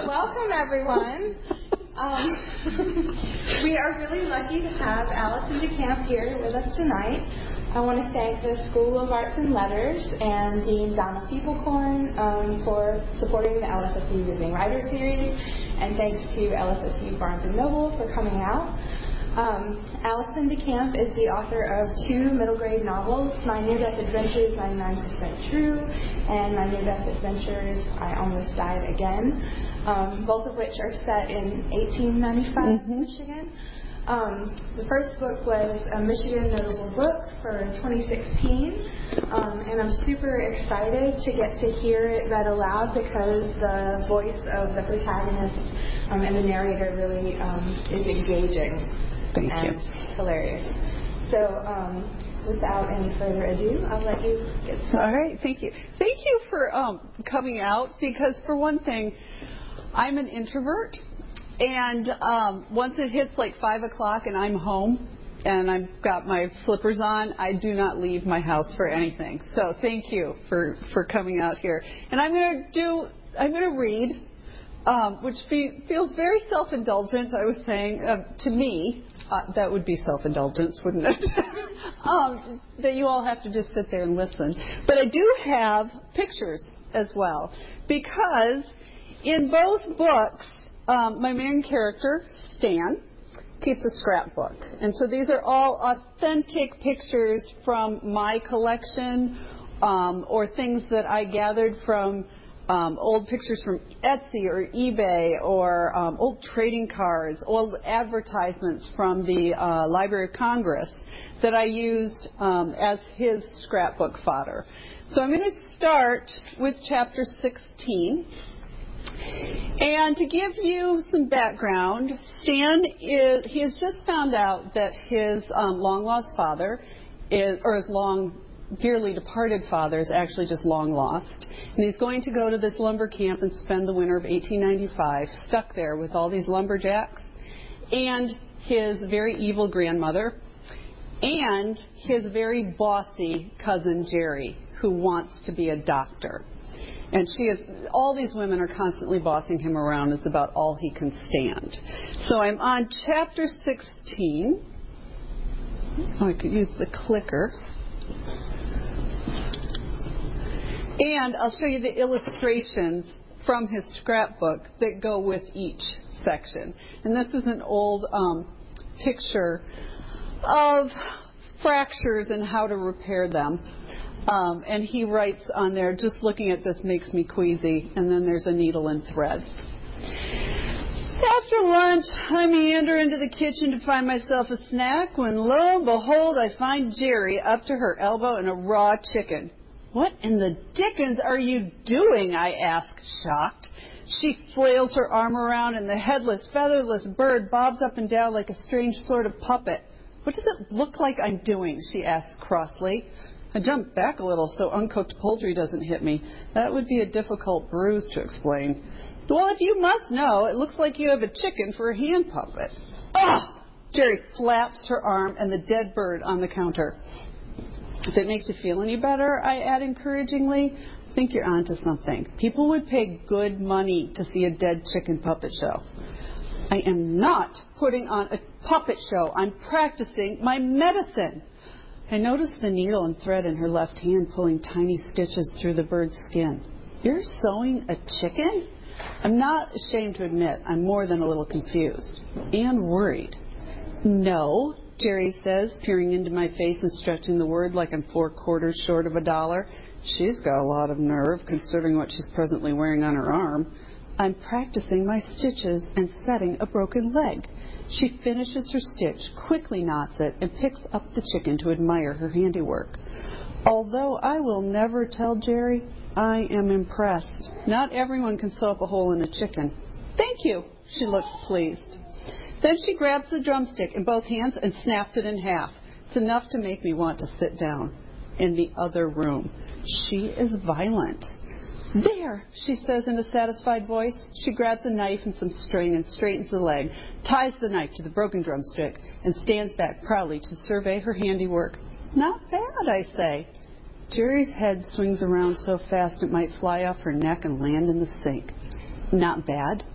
Welcome, everyone. We are really lucky to have Allison DeCamp here with us tonight. I want to thank the School of Arts and Letters and Dean Donna Feeblecorn for supporting the LSSU Visiting Writer Series, and thanks to LSSU Barnes & Noble for coming out. Allison DeCamp is the author of 2 middle grade novels, My Near-Death Adventures, 99% True, and My Near-Death Adventures, I Almost Died Again, both of which are set in 1895 Michigan. The first book was a Michigan Notable Book for 2016, and I'm super excited to get to hear it read aloud because the voice of the protagonist and the narrator really is engaging. Thank and you. Hilarious. So, without any further ado, I'll let you get started. All right, thank you. Thank you for coming out because, for one thing, I'm an introvert, and once it hits like 5 o'clock and I'm home and I've got my slippers on, I do not leave my house for anything. So thank you for coming out here. And I'm going to read, which feels very self-indulgent, I was saying, to me. That would be self-indulgence, wouldn't it? That you all have to just sit there and listen. But I do have pictures as well, because in both books, my main character, Stan, keeps a scrapbook. And so these are all authentic pictures from my collection, or things that I gathered from old pictures from Etsy or eBay, or old trading cards, old advertisements from the Library of Congress that I used as his scrapbook fodder. So I'm going to start with chapter 16. And to give you some background, Stan he has just found out that his long-lost father, or his dearly departed father, is actually just long lost. And he's going to go to this lumber camp and spend the winter of 1895 stuck there with all these lumberjacks and his very evil grandmother and his very bossy cousin Jerry, who wants to be a doctor. And all these women are constantly bossing him around. It's about all he can stand. So I'm on chapter 16. Oh, I could use the clicker. And I'll show you the illustrations from his scrapbook that go with each section. And this is an old picture of fractures and how to repair them. And he writes on there, just looking at this makes me queasy. And then there's a needle and thread. After lunch, I meander into the kitchen to find myself a snack when, lo and behold, I find Jerry up to her elbow in a raw chicken. What in the dickens are you doing? I ask, shocked. She flails her arm around and the headless, featherless bird bobs up and down like a strange sort of puppet. What does it look like I'm doing? She asks crossly. I jump back a little so uncooked poultry doesn't hit me. That would be a difficult bruise to explain. Well, if you must know, it looks like you have a chicken for a hand puppet. Ugh! Jerry flaps her arm and the dead bird on the counter. If it makes you feel any better, I add encouragingly, I think you're onto something. People would pay good money to see a dead chicken puppet show. I am not putting on a puppet show. I'm practicing my medicine. I notice the needle and thread in her left hand pulling tiny stitches through the bird's skin. You're sewing a chicken? I'm not ashamed to admit I'm more than a little confused and worried. No, Jerry says, peering into my face and stretching the word like I'm 4 quarters short of $1. She's got a lot of nerve, considering what she's presently wearing on her arm. I'm practicing my stitches and setting a broken leg. She finishes her stitch, quickly knots it, and picks up the chicken to admire her handiwork. Although I will never tell Jerry, I am impressed. Not everyone can sew up a hole in a chicken. Thank you. She looks pleased. Then she grabs the drumstick in both hands and snaps it in half. It's enough to make me want to sit down. In the other room, she is violent. There, she says in a satisfied voice. She grabs a knife and some string and straightens the leg, ties the knife to the broken drumstick, and stands back proudly to survey her handiwork. Not bad, I say. Jerry's head swings around so fast it might fly off her neck and land in the sink. Not bad?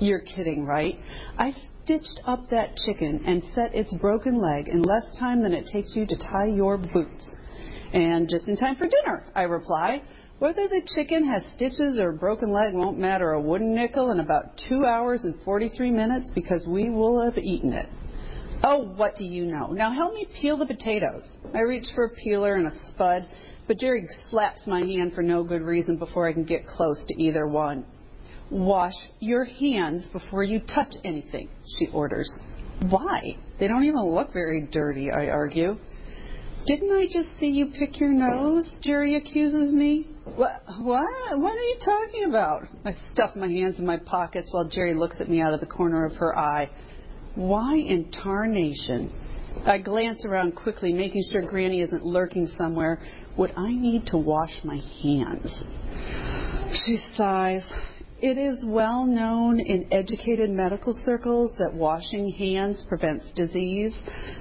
You're kidding, right? I stitched up that chicken and set its broken leg in less time than it takes you to tie your boots. And just in time for dinner, I reply. Whether the chicken has stitches or a broken leg won't matter a wooden nickel in about 2 hours and 43 minutes because we will have eaten it. Oh, what do you know? Now help me peel the potatoes. I reach for a peeler and a spud, but Jerry slaps my hand for no good reason before I can get close to either one. Wash your hands before you touch anything, she orders. Why? They don't even look very dirty, I argue. Didn't I just see you pick your nose? Jerry accuses me. What? What are you talking about? I stuff my hands in my pockets while Jerry looks at me out of the corner of her eye. Why in tarnation? I glance around quickly, making sure Granny isn't lurking somewhere. Would I need to wash my hands? She sighs. It is well known in educated medical circles that washing hands prevents disease.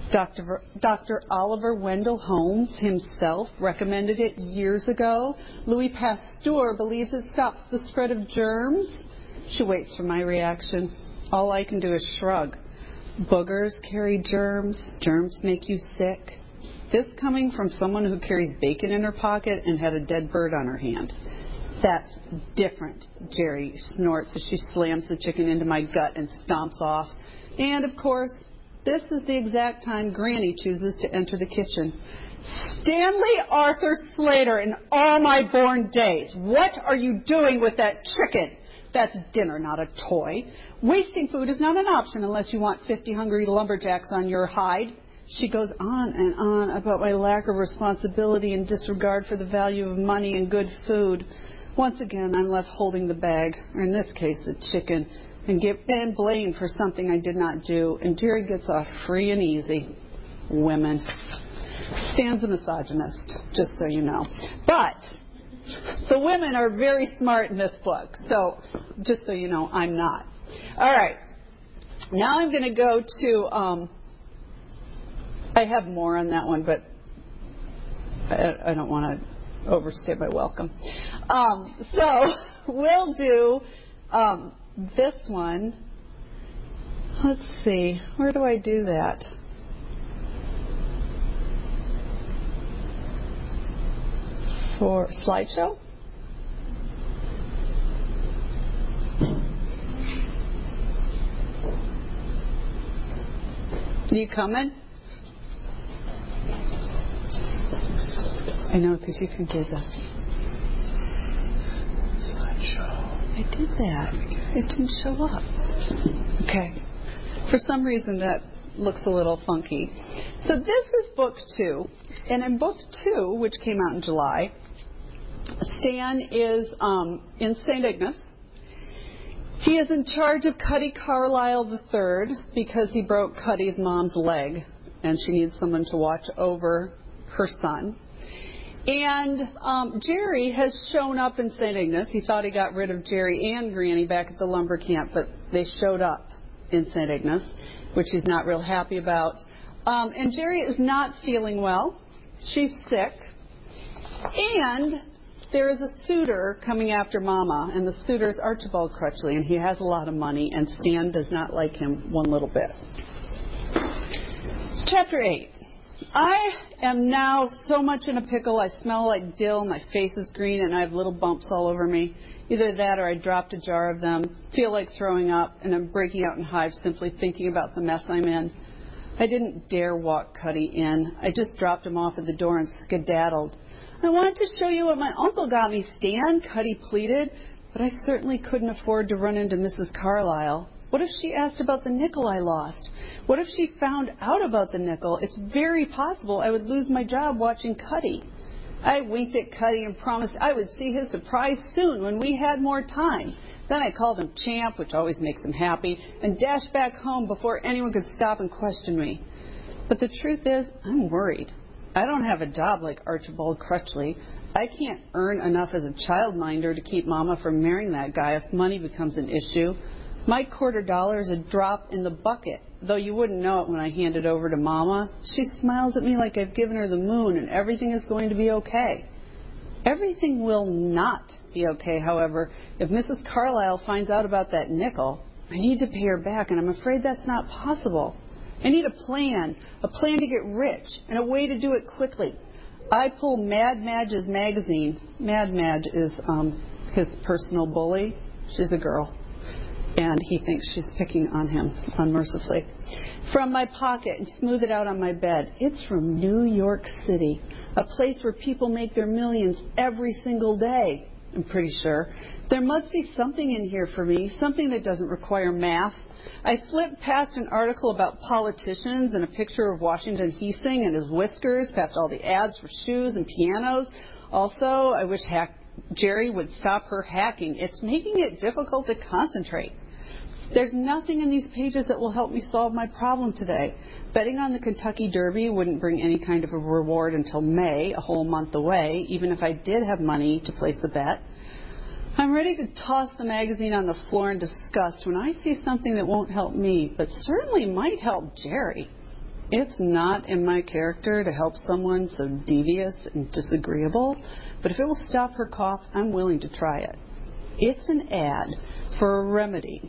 Dr. Oliver Wendell Holmes himself recommended it years ago. Louis Pasteur believes it stops the spread of germs. She waits for my reaction. All I can do is shrug. Boogers carry germs. Germs make you sick. This coming from someone who carries bacon in her pocket and had a dead bird on her hand. That's different, Jerry snorts as she slams the chicken into my gut and stomps off. And, of course, this is the exact time Granny chooses to enter the kitchen. Stanley Arthur Slater, in all my born days, what are you doing with that chicken? That's dinner, not a toy. Wasting food is not an option unless you want 50 hungry lumberjacks on your hide. She goes on and on about my lack of responsibility and disregard for the value of money and good food. Once again, I'm left holding the bag, or in this case, the chicken, and blamed for something I did not do. And Jerry gets off free and easy. Women. Stan's a misogynist, just so you know. But the women are very smart in this book. So just so you know, I'm not. All right. Now I'm going to go to, I have more on that one, but I don't want to overstay my welcome. So we'll do this one. Let's see. Where do I do that? For slideshow? You coming? I know, because you can do this. Slideshow. I did that. It didn't show up. Okay. For some reason, that looks a little funky. So this is book 2. And in book 2, which came out in July, Stan is in St. Ignace. He is in charge of Cuddy Carlisle III because he broke Cuddy's mom's leg, and she needs someone to watch over her son. And Jerry has shown up in St. Ignace. He thought he got rid of Jerry and Granny back at the lumber camp, but they showed up in St. Ignace, which he's not real happy about. And Jerry is not feeling well. She's sick. And there is a suitor coming after Mama, and the suitor is Archibald Crutchley, and he has a lot of money, and Stan does not like him one little bit. Chapter 8. I am now so much in a pickle, I smell like dill, my face is green, and I have little bumps all over me. Either that or I dropped a jar of them, feel like throwing up, and I'm breaking out in hives simply thinking about the mess I'm in. I didn't dare walk Cuddy in. I just dropped him off at the door and skedaddled. I wanted to show you what my uncle got me, Stan, Cuddy pleaded, but I certainly couldn't afford to run into Mrs. Carlisle. What if she asked about the nickel I lost? What if she found out about the nickel? It's very possible I would lose my job watching Cuddy. I winked at Cuddy and promised I would see his surprise soon when we had more time. Then I called him Champ, which always makes him happy, and dashed back home before anyone could stop and question me. But the truth is, I'm worried. I don't have a job like Archibald Crutchley. I can't earn enough as a childminder to keep Mama from marrying that guy if money becomes an issue. My $quarter is a drop in the bucket, though you wouldn't know it when I hand it over to Mama. She smiles at me like I've given her the moon and everything is going to be okay. Everything will not be okay, however, if Mrs. Carlisle finds out about that nickel. I need to pay her back, and I'm afraid that's not possible. I need a plan to get rich, and a way to do it quickly. I pull Mad Madge's magazine. Mad Madge is his personal bully. She's a girl, and he thinks she's picking on him unmercifully. From my pocket and smooth it out on my bed. It's from New York City, a place where people make their millions every single day, I'm pretty sure. There must be something in here for me, something that doesn't require math. I flipped past an article about politicians and a picture of Washington Heasing and his whiskers, past all the ads for shoes and pianos. Also, I wish Jerry would stop her hacking. It's making it difficult to concentrate. There's nothing in these pages that will help me solve my problem today. Betting on the Kentucky Derby wouldn't bring any kind of a reward until May, a whole month away, even if I did have money to place the bet. I'm ready to toss the magazine on the floor in disgust when I see something that won't help me, but certainly might help Jerry. It's not in my character to help someone so devious and disagreeable, but if it will stop her cough, I'm willing to try it. It's an ad for a remedy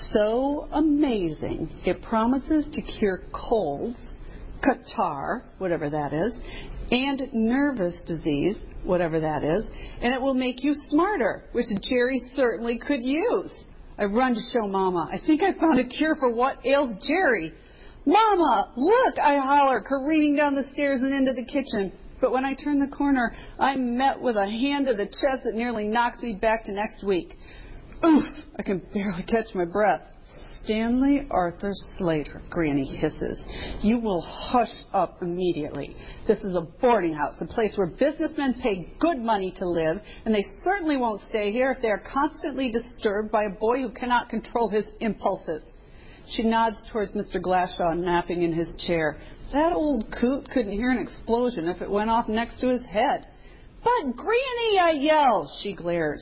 so amazing it promises to cure colds, catarrh, whatever that is, and nervous disease, whatever that is, and it will make you smarter, which Jerry certainly could use. I run to show Mama. I think I found a cure for what ails Jerry. Mama, look, I holler, careening down the stairs and into the kitchen. But when I turn the corner, I'm met with a hand to the chest that nearly knocks me back to next week. Oof! I can barely catch my breath. Stanley Arthur Slater, Granny hisses. You will hush up immediately. This is a boarding house, a place where businessmen pay good money to live, and they certainly won't stay here if they are constantly disturbed by a boy who cannot control his impulses. She nods towards Mr. Glashaw napping in his chair. That old coot couldn't hear an explosion if it went off next to his head. But Granny, I yell. She glares.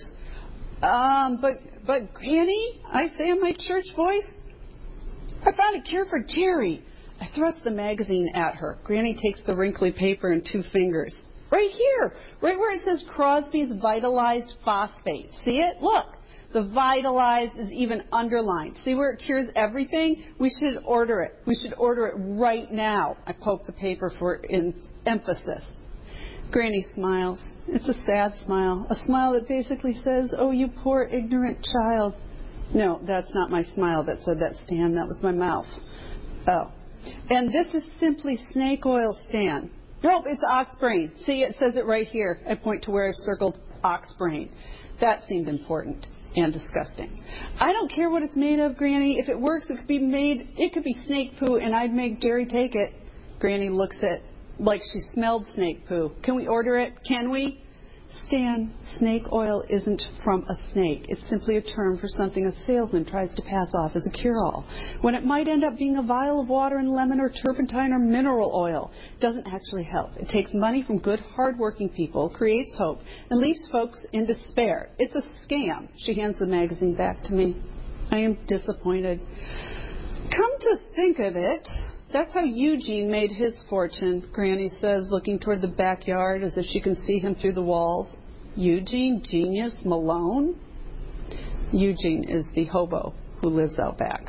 But Granny, I say in my church voice, I found a cure for Jerry. I thrust the magazine at her. Granny takes the wrinkly paper in 2 fingers. Right here, right where it says Crosby's Vitalized Phosphate. See it? Look, the Vitalized is even underlined. See where it cures everything? We should order it. We should order it right now. I poke the paper for emphasis. Granny smiles. It's a sad smile, a smile that basically says, oh, you poor ignorant child. No, that's not my smile that said that, Stan. That was my mouth. Oh. And this is simply snake oil, Stan. Nope, it's oxbrain. See, it says it right here. I point to where I've circled oxbrain. That seemed important and disgusting. I don't care what it's made of, Granny. If it works, it could be snake poo, and I'd make Jerry take it. Granny looks at like she smelled snake poo. Can we order it? Can we? Stan, snake oil isn't from a snake. It's simply a term for something a salesman tries to pass off as a cure-all, when it might end up being a vial of water and lemon or turpentine or mineral oil. It doesn't actually help. It takes money from good, hard-working people, creates hope, and leaves folks in despair. It's a scam. She hands the magazine back to me. I am disappointed. Come to think of it, that's how Eugene made his fortune, Granny says, looking toward the backyard as if she can see him through the walls. Eugene Genius Malone? Eugene is the hobo who lives out back.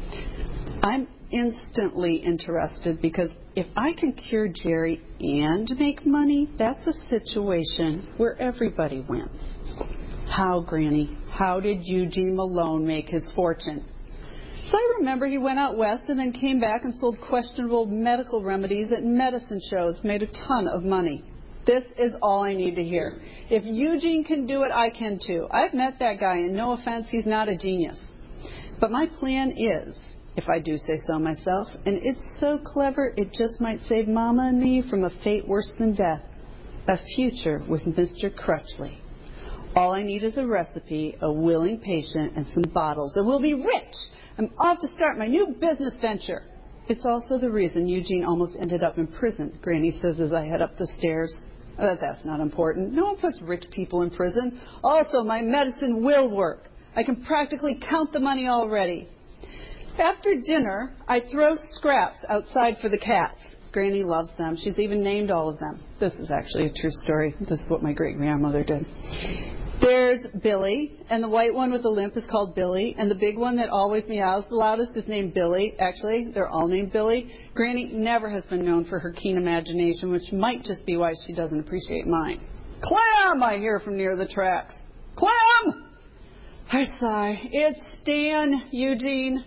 I'm instantly interested because if I can cure Jerry and make money, that's a situation where everybody wins. How, Granny? How did Eugene Malone make his fortune? So I remember he went out west and then came back and sold questionable medical remedies at medicine shows, made a ton of money. This is all I need to hear. If Eugene can do it, I can too. I've met that guy, and no offense, he's not a genius. But my plan is, if I do say so myself, and it's so clever it just might save Mama and me from a fate worse than death, a future with Mr. Crutchley. All I need is a recipe, a willing patient, and some bottles, and we'll be rich. I'm off to start my new business venture. It's also the reason Eugene almost ended up in prison, Granny says as I head up the stairs. That's not important. No one puts rich people in prison. Also, my medicine will work. I can practically count the money already. After dinner, I throw scraps outside for the cats. Granny loves them. She's even named all of them. This is actually a true story. This is what my great-grandmother did. There's Billy, and the white one with the limp is called Billy, and the big one that always meows the loudest is named Billy. Actually, they're all named Billy. Granny never has been known for her keen imagination, which might just be why she doesn't appreciate mine. Clem, I hear from near the tracks. Clem! I sigh. It's Stan, Eugene,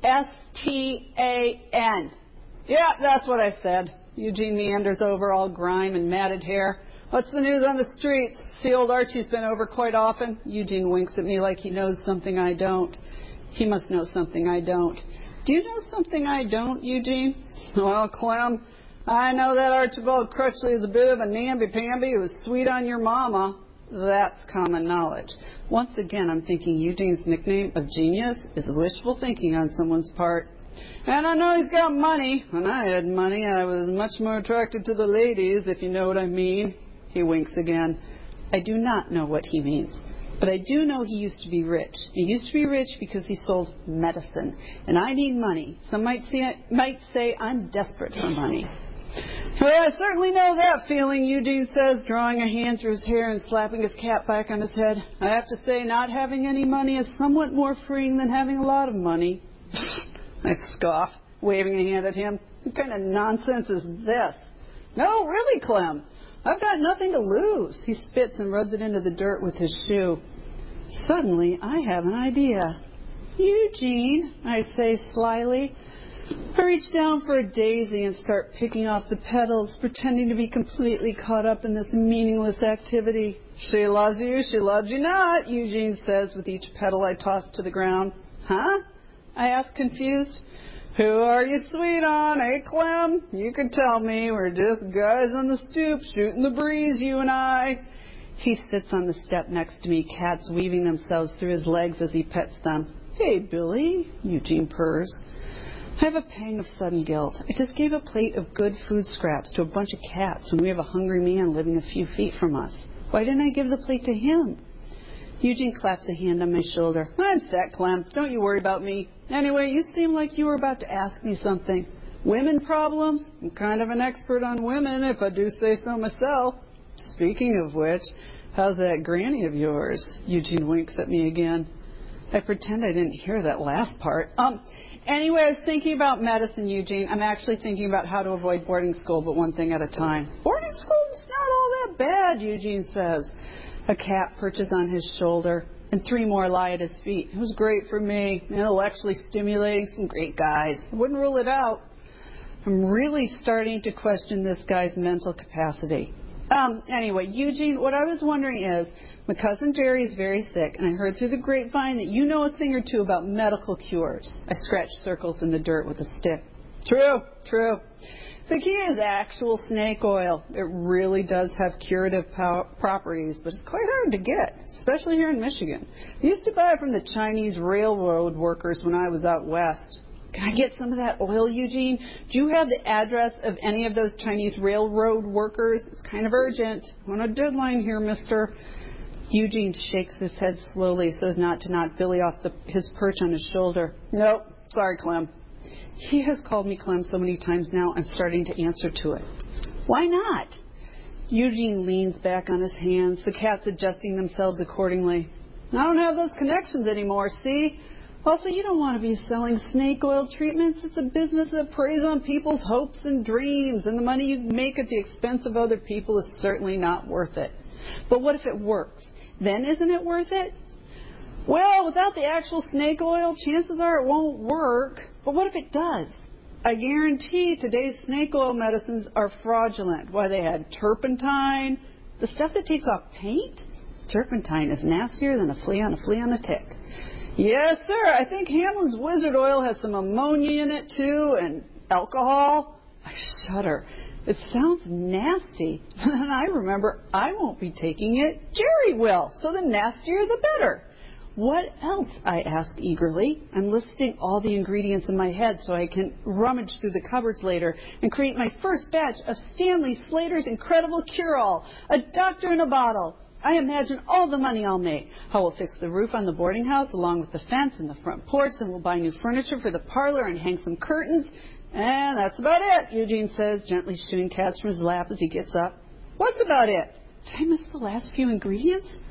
S-T-A-N. Yeah, that's what I said. Eugene meanders over, all grime and matted hair. What's the news on the streets? See, old Archie's been over quite often. Eugene winks at me like he knows something I don't. He must know something I don't. Do you know something I don't, Eugene? Well, Clem, I know that Archibald Crutchley is a bit of a namby-pamby who was sweet on your mama. That's common knowledge. Once again, I'm thinking Eugene's nickname of genius is wishful thinking on someone's part. And I know he's got money. When I had money, I was much more attracted to the ladies, if you know what I mean. He winks again. I do not know what he means, but I do know he used to be rich. He used to be rich because he sold medicine, and I need money. Some might say I'm desperate for money. Well, I certainly know that feeling, Eugene says, drawing a hand through his hair and slapping his cap back on his head. I have to say, not having any money is somewhat more freeing than having a lot of money. I scoff, waving a hand at him. What kind of nonsense is this? No, really, Clem. I've got nothing to lose. He spits and rubs it into the dirt with his shoe. Suddenly, I have an idea. Eugene, I say slyly. I reach down for a daisy and start picking off the petals, pretending to be completely caught up in this meaningless activity. She loves you not, Eugene says with each petal I toss to the ground. Huh? I ask, confused. Who are you sweet on, eh, Clem? You can tell me. We're just guys on the stoop shooting the breeze, you and I. He sits on the step next to me, cats weaving themselves through his legs as he pets them. Hey, Billy, Eugene purrs. I have a pang of sudden guilt. I just gave a plate of good food scraps to a bunch of cats when we have a hungry man living a few feet from us. Why didn't I give the plate to him? Eugene claps a hand on my shoulder. I'm set, Clem. Don't you worry about me. Anyway, you seem like you were about to ask me something. Women problems? I'm kind of an expert on women, if I do say so myself. Speaking of which, how's that granny of yours? Eugene winks at me again. I pretend I didn't hear that last part. Anyway, I was thinking about medicine, Eugene. I'm actually thinking about how to avoid boarding school, but one thing at a time. Boarding school's not all that bad, Eugene says. A cat perches on his shoulder, and 3 more lie at his feet. It was great for me, intellectually stimulating, some great guys. I wouldn't rule it out. I'm really starting to question this guy's mental capacity. Anyway, Eugene, what I was wondering is, my cousin Jerry is very sick, and I heard through the grapevine that you know a thing or two about medical cures. I scratched circles in the dirt with a stick. True. The key is actual snake oil. It really does have curative properties, but it's quite hard to get, especially here in Michigan. I used to buy it from the Chinese railroad workers when I was out west. Can I get some of that oil, Eugene? Do you have the address of any of those Chinese railroad workers? It's kind of urgent. I'm on a deadline here, mister. Eugene shakes his head slowly so as not to knock Billy off his perch on his shoulder. Nope. Sorry, Clem. He has called me Clem so many times now, I'm starting to answer to it. Why not? Eugene leans back on his hands, the cats adjusting themselves accordingly. I don't have those connections anymore, see? Also, you don't want to be selling snake oil treatments. It's a business that preys on people's hopes and dreams, and the money you make at the expense of other people is certainly not worth it. But what if it works? Then isn't it worth it? Well, without the actual snake oil, chances are it won't work. But what if it does? I guarantee today's snake oil medicines are fraudulent. Why, they had turpentine, the stuff that takes off paint? Turpentine is nastier than a flea on a tick. Yes, sir. I think Hamlin's Wizard Oil has some ammonia in it, too, and alcohol. I shudder. It sounds nasty. And I remember I won't be taking it. Jerry will. So the nastier, the better. What else? I asked eagerly. I'm listing all the ingredients in my head so I can rummage through the cupboards later and create my first batch of Stanley Slater's Incredible Cure-All, a doctor in a bottle. I imagine all the money I'll make. How we'll fix the roof on the boarding house along with the fence and the front porch, and we'll buy new furniture for the parlor and hang some curtains. And that's about it, Eugene says, gently shooing cats from his lap as he gets up. What's about it? Did I miss the last few ingredients?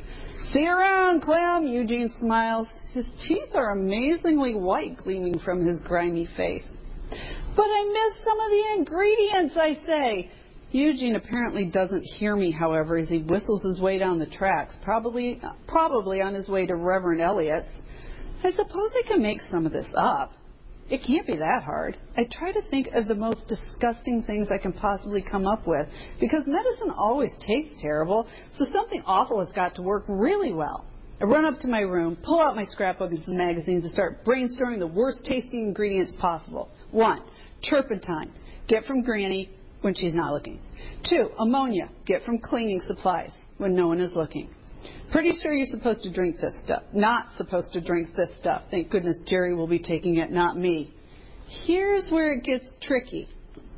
See you around, Clem, Eugene smiles. His teeth are amazingly white, gleaming from his grimy face. But I missed some of the ingredients, I say. Eugene apparently doesn't hear me, however, as he whistles his way down the tracks, probably on his way to Reverend Elliott's. I suppose I can make some of this up. It can't be that hard. I try to think of the most disgusting things I can possibly come up with, because medicine always tastes terrible, so something awful has got to work really well. I run up to my room, pull out my scrapbook and some magazines, and start brainstorming the worst tasting ingredients possible. 1, turpentine. Get from Granny when she's not looking. 2, ammonia. Get from cleaning supplies when no one is looking. Pretty sure you're supposed to drink this stuff. Not supposed to drink this stuff. Thank goodness Jerry will be taking it, not me. Here's where it gets tricky.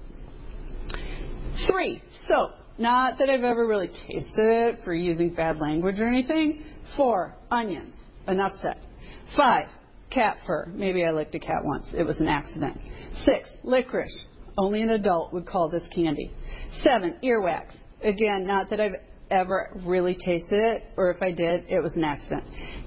3, soap. Not that I've ever really tasted it for using bad language or anything. 4, onions. Enough said. 5, cat fur. Maybe I licked a cat once. It was an accident. 6, licorice. Only an adult would call this candy. 7, earwax. Again, not that I've ever really tasted it, or if I did, it was an accident.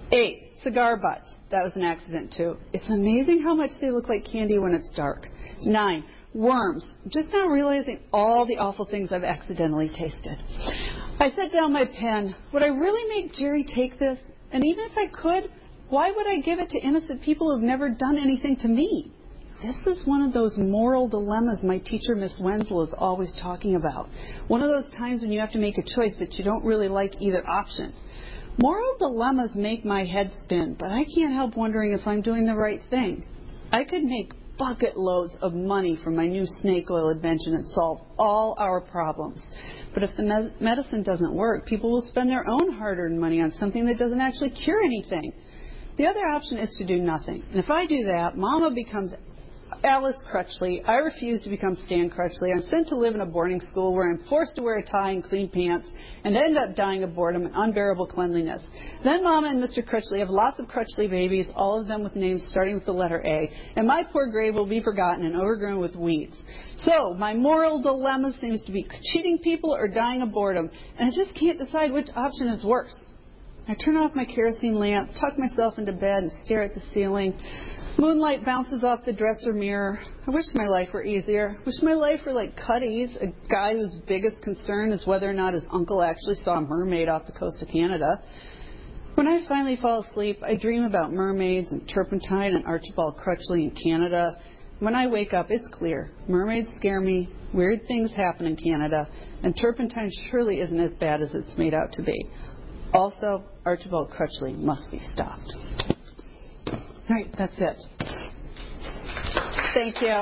8, cigar butts. That was an accident too. It's amazing how much they look like candy when it's dark. 9, worms. Just now realizing all the awful things I've accidentally tasted. I set down my pen. Would I really make Jerry take this? And even if I could, why would I give it to innocent people who've never done anything to me? This is one of those moral dilemmas my teacher, Miss Wenzel, is always talking about. One of those times when you have to make a choice, but you don't really like either option. Moral dilemmas make my head spin, but I can't help wondering if I'm doing the right thing. I could make bucket loads of money from my new snake oil invention and solve all our problems. But if the medicine doesn't work, people will spend their own hard-earned money on something that doesn't actually cure anything. The other option is to do nothing. And if I do that, Mama becomes Alice Crutchley. I refuse to become Stan Crutchley. I'm sent to live in a boarding school where I'm forced to wear a tie and clean pants and end up dying of boredom and unbearable cleanliness. Then Mama and Mr. Crutchley have lots of Crutchley babies, all of them with names starting with the letter A, and my poor grave will be forgotten and overgrown with weeds. So my moral dilemma seems to be cheating people or dying of boredom, and I just can't decide which option is worse. I turn off my kerosene lamp, tuck myself into bed, and stare at the ceiling. Moonlight bounces off the dresser mirror. I wish my life were easier. I wish my life were like Cuddy's, a guy whose biggest concern is whether or not his uncle actually saw a mermaid off the coast of Canada. When I finally fall asleep, I dream about mermaids and turpentine and Archibald Crutchley in Canada. When I wake up, it's clear. Mermaids scare me, weird things happen in Canada, and turpentine surely isn't as bad as it's made out to be. Also, Archibald Crutchley must be stopped. All right, that's it. Thank you.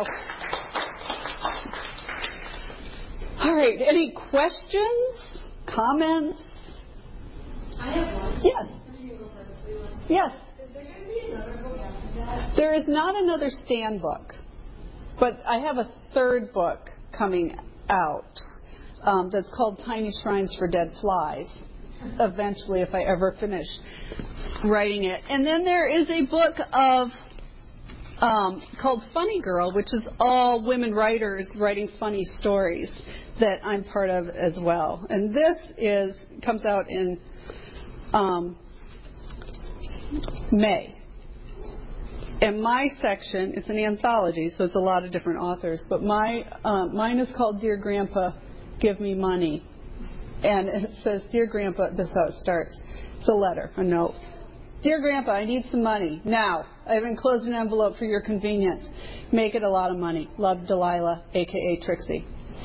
All right, any questions, comments? I have one. Yes. Yes. Is there going to be another book after that? There is not another Stan book, but I have a third book coming out that's called Tiny Shrines for Dead Flies. Eventually, if I ever finish writing it. And then there is a book of called Funny Girl, which is all women writers writing funny stories that I'm part of as well. And this comes out in May. And my section, it's an anthology, so it's a lot of different authors, but mine is called Dear Grandpa, Give Me Money. And it says, Dear Grandpa, this is how it starts. It's a letter, a note. Dear Grandpa, I need some money. Now, I have enclosed an envelope for your convenience. Make it a lot of money. Love, Delilah, a.k.a. Trixie.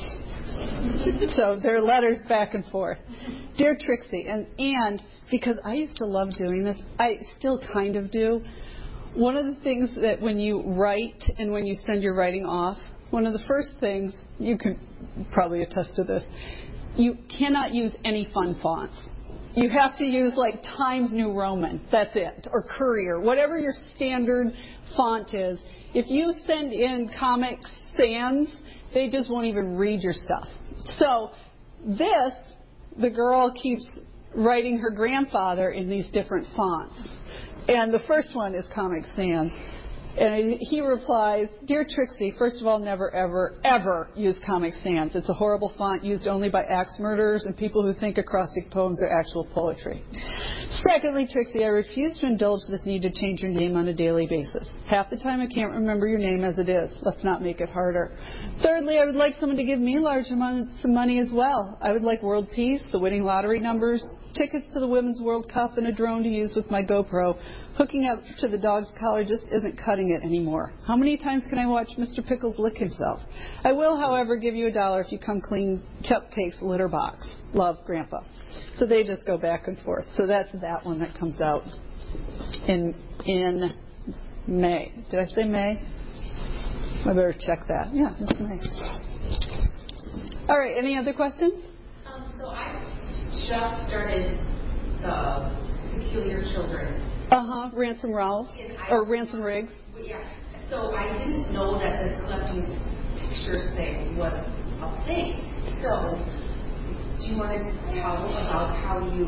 So there are letters back and forth. Dear Trixie, and because I used to love doing this, I still kind of do. One of the things that when you write and when you send your writing off, one of the first things, you could probably attest to this, you cannot use any fun fonts. You have to use like Times New Roman, that's it, or Courier, whatever your standard font is. If you send in Comic Sans, they just won't even read your stuff. So the girl keeps writing her grandfather in these different fonts. And the first one is Comic Sans. And he replies, Dear Trixie, first of all, never, ever, ever use Comic Sans. It's a horrible font used only by axe murderers and people who think acrostic poems are actual poetry. Secondly, Trixie, I refuse to indulge this need to change your name on a daily basis. Half the time I can't remember your name as it is. Let's not make it harder. Thirdly, I would like someone to give me large amounts of money as well. I would like world peace, the winning lottery numbers, tickets to the Women's World Cup, and a drone to use with my GoPro. Hooking up to the dog's collar just isn't cutting it anymore. How many times can I watch Mr. Pickles lick himself? I will, however, give you $1 if you come clean Cupcake's litter box. Love, Grandpa. So they just go back and forth. So that's that one that comes out in May. Did I say May? I better check that. Yeah, it's May. All right, any other questions? So I just started the Peculiar Children. Ransom Ralph, or Ransom Riggs. Yeah. So I didn't know that the collecting pictures thing was a thing. So do you want to tell about how you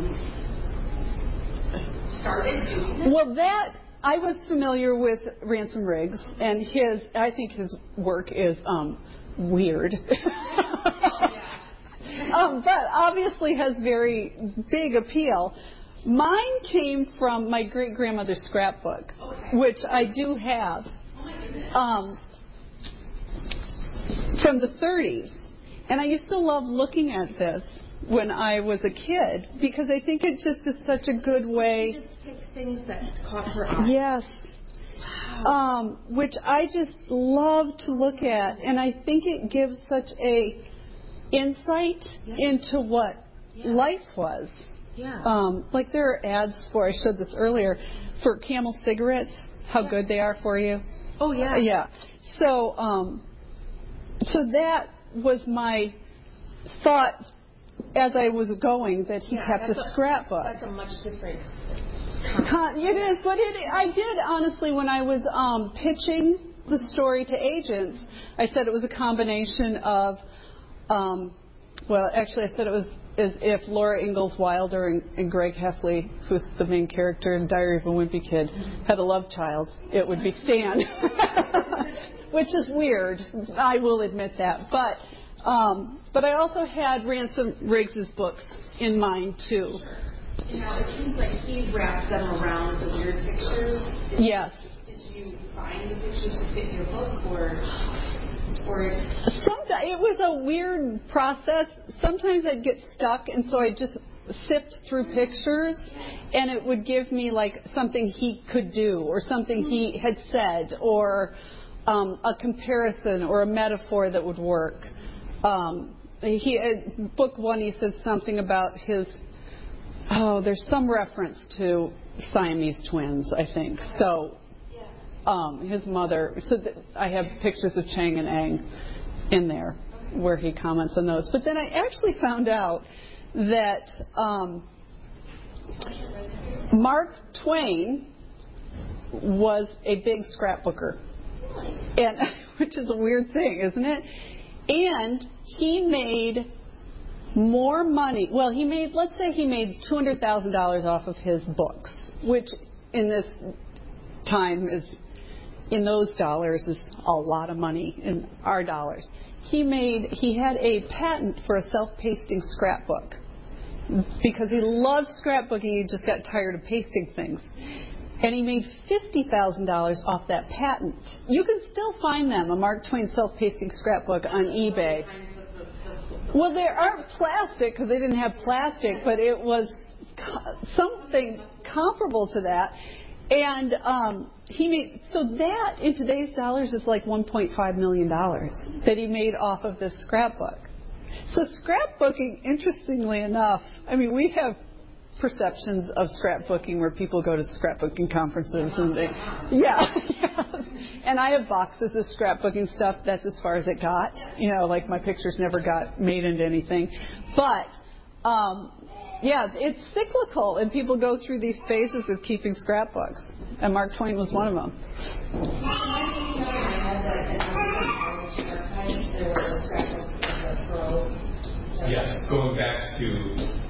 started doing it? Well, I was familiar with Ransom Riggs, and I think his work is weird. But obviously has very big appeal. Mine came from my great-grandmother's scrapbook, which I do have, from the 30s. And I used to love looking at this when I was a kid because I think it just is such a good way. She just picked things that caught her eye. Yes. Wow. Which I just love to look at, and I think it gives such a insight into what life was. Yeah. Like there are ads for, I showed this earlier, for Camel cigarettes, how good they are for you. Oh, yeah. Yeah. So that was my thought as I was going, that he kept a scrapbook. That's a much different It is, but I did, honestly, when I was pitching the story to agents, I said it was a combination of, actually I said it was as if Laura Ingalls Wilder and Greg Heffley, who's the main character in Diary of a Wimpy Kid, had a love child, it would be Stan. Which is weird, I will admit that. But I also had Ransom Riggs' books in mind, too. You know, it seems like he wrapped them around the weird pictures. Yes. Did you find the pictures to fit your book, or? Sometimes it was a weird process. Sometimes I'd get stuck, and so I'd just sift through pictures, and it would give me like something he could do, or something he had said, or a comparison or a metaphor that would work. Book one, he said something about there's some reference to Siamese twins, I think. So his mother, I have pictures of Chang and Eng in there where he comments on those. But then I actually found out that Mark Twain was a big scrapbooker, and which is a weird thing, isn't it? And he made more money. Well, let's say he made $200,000 off of his books, which in this time in those dollars is a lot of money in our dollars. He had a patent for a self-pasting scrapbook because he loved scrapbooking. He just got tired of pasting things. And he made $50,000 off that patent. You can still find them, a Mark Twain self-pasting scrapbook, on eBay. Well, they aren't plastic because they didn't have plastic, but it was something comparable to that. And that in today's dollars is like $1.5 million that he made off of this scrapbook. So scrapbooking, interestingly enough, I mean, we have perceptions of scrapbooking where people go to scrapbooking conferences and and I have boxes of scrapbooking stuff. That's as far as it got. You know, like my pictures never got made into anything. But it's cyclical, and people go through these phases of keeping scrapbooks, and Mark Twain was one of them. Yes, going back to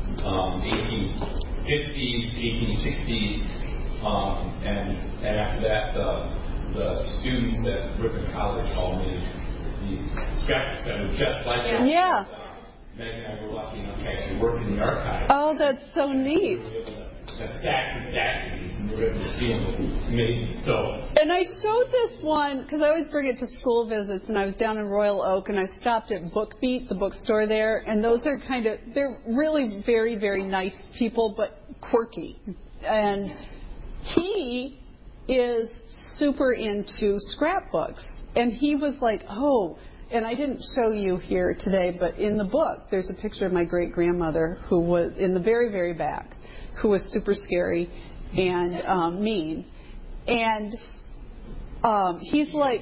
1850s, 1860s, and after that, the students at Ripon College all made these scrapbooks that were just like that. Yeah. Meg and I were lucky enough to actually work in the archive. Oh, that's so neat. We were able to stacks and stacks of these, and we're able to see them amazing. So. And I showed this one because I always bring it to school visits, and I was down in Royal Oak, and I stopped at BookBeat, the bookstore there, and those are they're really very, very nice people, but quirky. And he is super into scrapbooks, and he was like, oh. And I didn't show you here today, but in the book, there's a picture of my great-grandmother who was in the very, very back, who was super scary and mean. And he's like,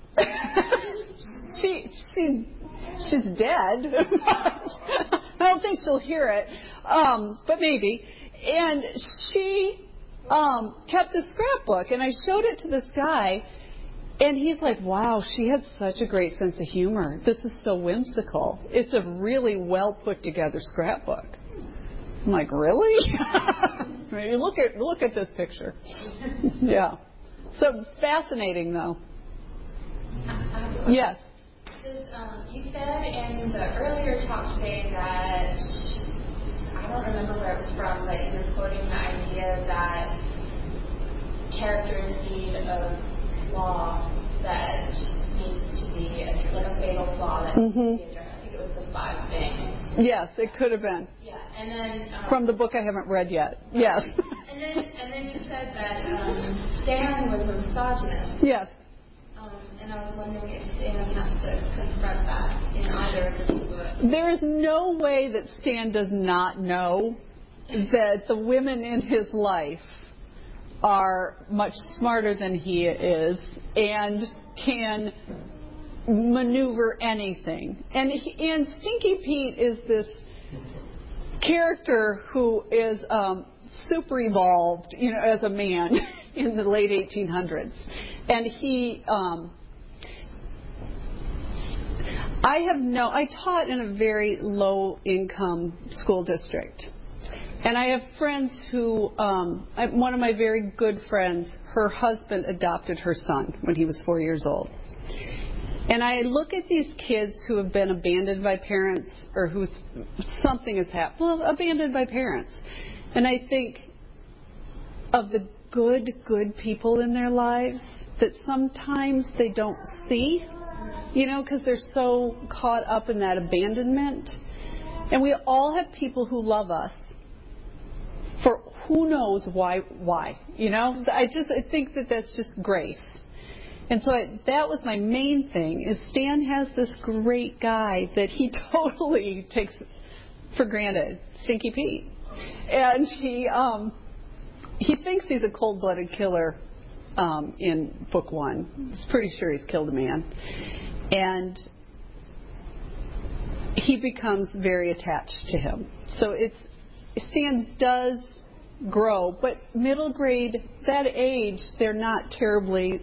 she's dead. I don't think she'll hear it, but maybe. And she kept a scrapbook, and I showed it to this guy. And he's like, wow, she had such a great sense of humor. This is so whimsical. It's a really well put together scrapbook. I'm like, really? look at this picture. Yeah. So fascinating, though. Yes. You said in the earlier talk today that, I don't remember where it was from, but you were quoting the idea that characters need a flaw that needs to be like a fatal flaw that needs to be addressed. I think it was the 5 things. Yes, it could have been. Yeah, and then from the book I haven't read yet. Yes. And then you said that Stan was a misogynist. Yes. And I was wondering if Stan has to confront that in either of the 2 books. There is no way that Stan does not know that the women in his life are much smarter than he is and can maneuver anything. And Stinky Pete is this character who is super evolved, as a man in the late 1800s. And he, I taught in a very low income school district. And I have friends who, one of my very good friends, her husband adopted her son when he was 4 years old. And I look at these kids who have been abandoned by parents or who something has happened, abandoned by parents. And I think of the good people in their lives that sometimes they don't see, because they're so caught up in that abandonment. And we all have people who love us for who knows why. I think that's just grace. And so that was my main thing, is Stan has this great guy that he totally takes for granted, Stinky Pete. And he thinks he's a cold-blooded killer in book 1. He's pretty sure he's killed a man. And he becomes very attached to him. So Stan does grow, but middle grade, that age, they're not terribly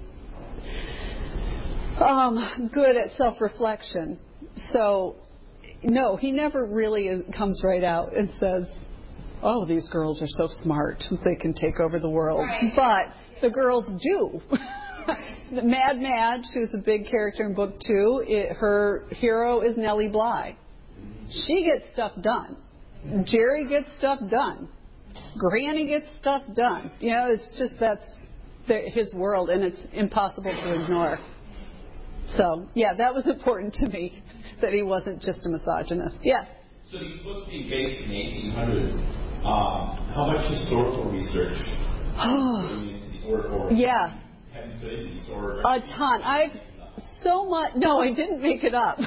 good at self-reflection. So, no, he never really comes right out and says, oh, these girls are so smart, they can take over the world. Right. But the girls do. Mad Madge, who's a big character in book 2, her hero is Nellie Bly. She gets stuff done. Jerry gets stuff done. Granny gets stuff done. It's just that's his world, and it's impossible to ignore. So, yeah, that was important to me, that he wasn't just a misogynist. Yes? So these books being based in the 1800s, how much historical research yeah. have you put into these? Or a ton. No, I didn't make it up.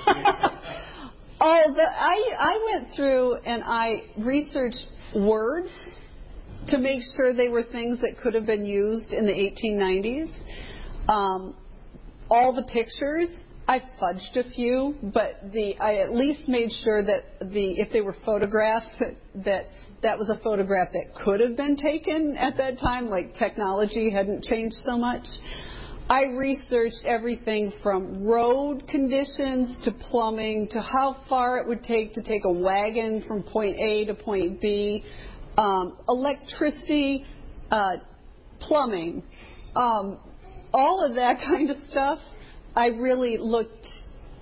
I went through and I researched words to make sure they were things that could have been used in the 1890s. All the pictures, I fudged a few, but I at least made sure that if they were photographs, that was a photograph that could have been taken at that time, like technology hadn't changed so much. I researched everything from road conditions to plumbing to how far it would take to take a wagon from point A to point B, electricity, plumbing, all of that kind of stuff. I really looked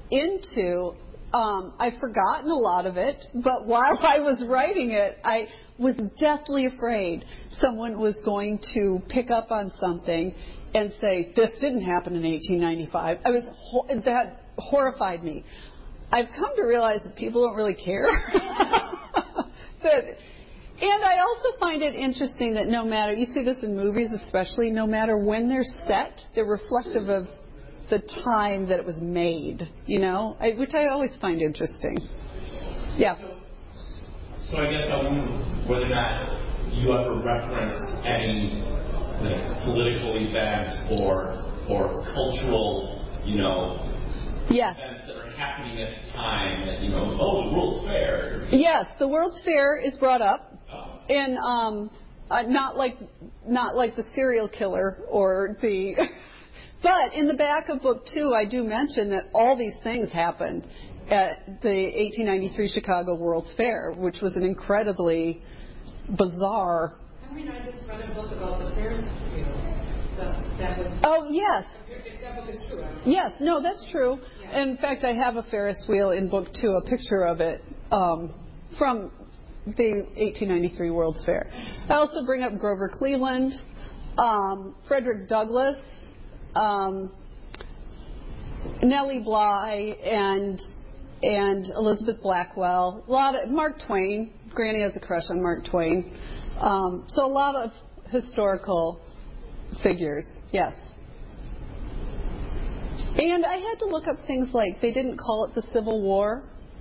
into. I've forgotten a lot of it, but while I was writing it, was deathly afraid someone was going to pick up on something and say, this didn't happen in 1895. That horrified me. I've come to realize that people don't really care. And I also find it interesting that no matter, you see this in movies especially, no matter when they're set, they're reflective of the time that it was made, which I always find interesting. Yeah. So I guess I wonder whether or not you ever reference any political event or cultural, yes, events that are happening at the time that, the World's Fair. Yes, the World's Fair is brought up. And not like the serial killer or the but in the back of book 2 I do mention that all these things happened at the 1893 Chicago World's Fair, which was an incredibly bizarre. I mean, I just read a book about the Ferris wheel. That was. Oh yes. If that book is true. Yes, no, that's true. Yeah. In fact, I have a Ferris wheel in book 2, a picture of it from the 1893 World's Fair. I also bring up Grover Cleveland, Frederick Douglass, Nellie Bly, and Elizabeth Blackwell. A lot of Mark Twain. Granny has a crush on Mark Twain. So a lot of historical figures. Yes. And I had to look up things like they didn't call it the Civil War.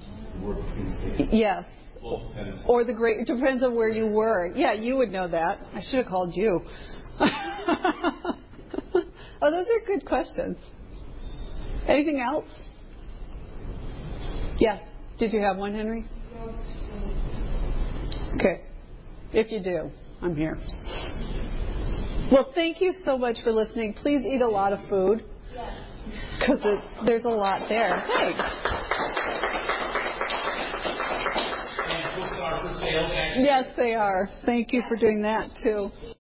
Yes. Or the Great, it depends on where you were. Yeah, you would know that. I should have called you. Oh, those are good questions. Anything else? Yeah. Did you have one, Henry? Okay. If you do, I'm here. Well, thank you so much for listening. Please eat a lot of food. Because there's a lot there. Thanks. Yes, they are. Thank you for doing that, too.